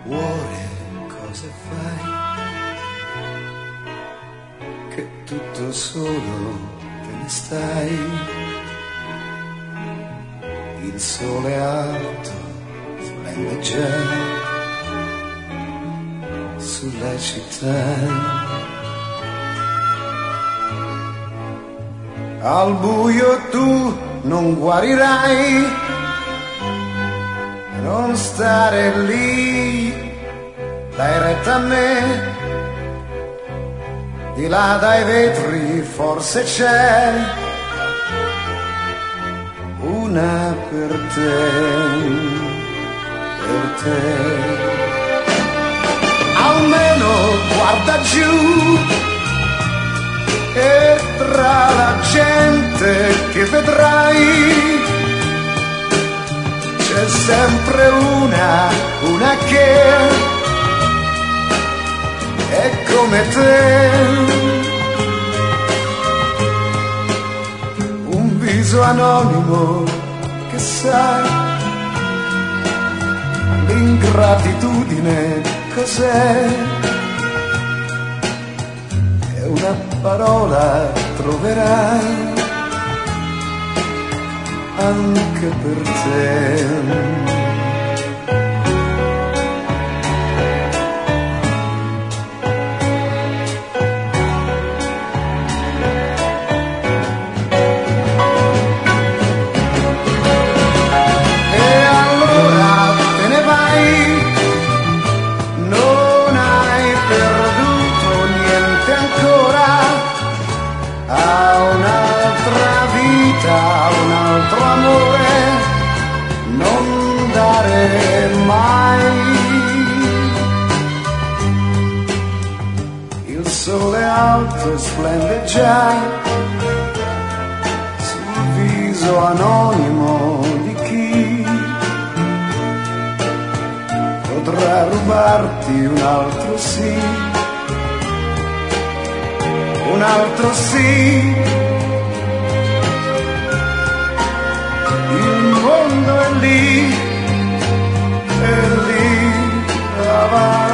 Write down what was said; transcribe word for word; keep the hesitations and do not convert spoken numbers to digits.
Cuore, cosa fai? Che tutto solo te ne stai. Il sole alto splende già sulla città. Al buio tu non guarirai, non stare lì, dai retta a me, di là dai vetri forse c'è una per te, per te. Almeno guarda giù e tra la gente che vedrai c'è sempre una, una che è come te. Un viso anonimo che sai, l'ingratitudine cos'è? E una parola troverai anche per te. Un altro amore non dare mai. Il sole alto splende già sul viso anonimo di chi potrà rubarti un altro sì, un altro sì. Il mondo è lì, è lì davanti.